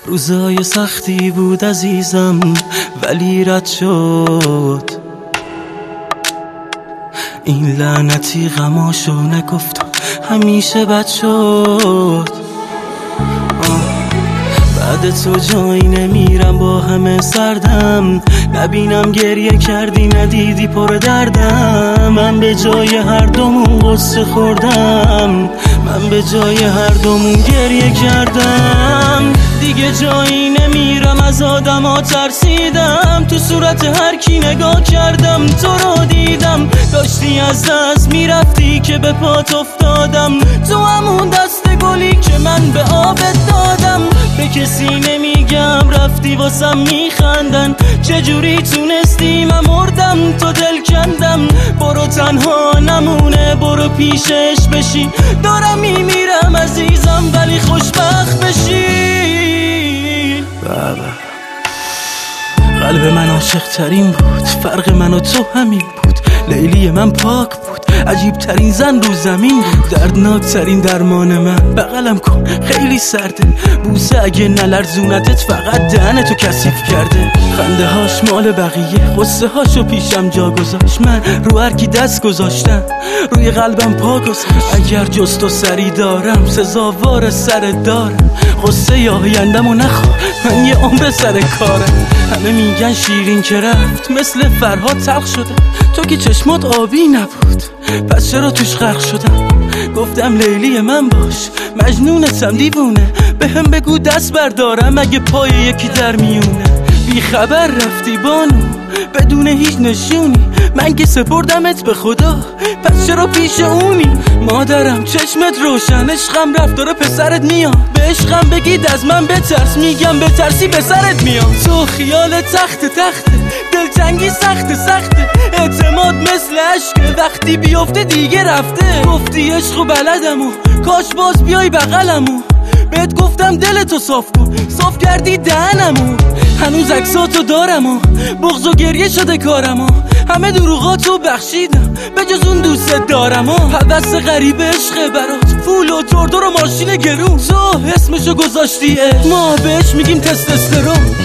روزای سختی بود عزیزم ولی رد شد. این لعنتی غماشو نگفت همیشه بد شد. بعد تو جایی نمیرم با همه سردم، نبینم گریه کردی ندیدی پر دردم. من به جای هر دومون غصه خوردم، من به جای هر دومون گریه کردم. دیگه جایی نمیرم از آدما ترسیدم، تو صورت هر کی نگاه کردم تو رو دیدم. داشتی از دست میرفتی که به پات افتادم، تو همون دست گلی که من به آبت دادم. به کسی نمیگم رفتی واسم میخندن، چجوری تونستی من مردم تو دل کندم. برو تنها نمونه برو پیشش بشی، دارم میمیرم عزیزم ولی خوشبخت بشی. بابا قلب من عاشق ترین بود، فرق من و تو همین بود. لیلی من پاک بود، عجیب ترین زن رو زمین بود. دردناک ترین درمان من، بغلم کن خیلی سرده. بوسه اگه نلرزونتت فقط دهنتو کثیف کرده. خنده هاش مال بقیه، غصه هاشو پیشم جا گذاشت. من رو هر کی دست گذاشتم روی قلبم پا گذاشت. اگر جز تو سری دارم سزاوار سر دارم. غصه یا آیندم و نخواه، من یه عمر سر کارم. همه میگن شیرین که رفت مثل فرهاد تلخ شده، تو که چشمات آبی نبود پس چرا توش غرق شدم. گفتم لیلی من باش، مجنونتم دیوونه. به هم بگو دست بردارم اگه پای یکی در میونه. بی خبر رفتی بانو بدون هیچ نشونی، من که سپردمت به خدا پس چرا پیش اونی. مادرم چشمت روشن، عشقم رفت داره پسرت میاد. به عشقم بگید از من بترس، میگم بترسی به سرت میاد. تو خیال تخته دلتنگی سخته. اعتماد مثل عشق وقتی بیفته دیگه رفته. گفتی عشق و بلدمو کاش باز بیای بغلمو. بهت گفتم دلتو صاف کن، صاف کردی دهنمو. هنوز عکساتو دارم و بغض و گریه شده کارم. همه دروغاتو بخشیدم به جز اون دوست دارم. حدث غریب عشق برات، فول و تردور و ماشین گرون. تو اسمشو گذاشتی ما بهش میگیم تستوسترون.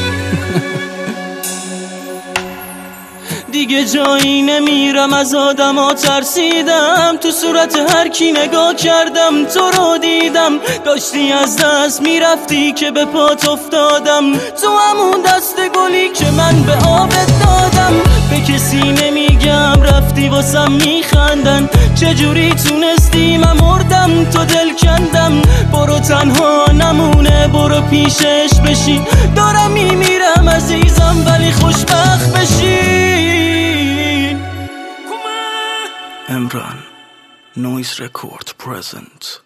دیگه جایی نمیرم از آدما ترسیدم، تو صورت هر کی نگاه کردم تو رو دیدم. داشتی از دست میرفتی که به پات افتادم، تو همون دست گلی که من به آبت دادم. به کسی نمیگم رفتی واسم میخندن، چجوری تونستی من مردم تو دل کندم. برو تنها نمونه برو پیشش بشی، دارم میمیرم عزیزم ولی خوشبخت بشی. Emran Noise Record present.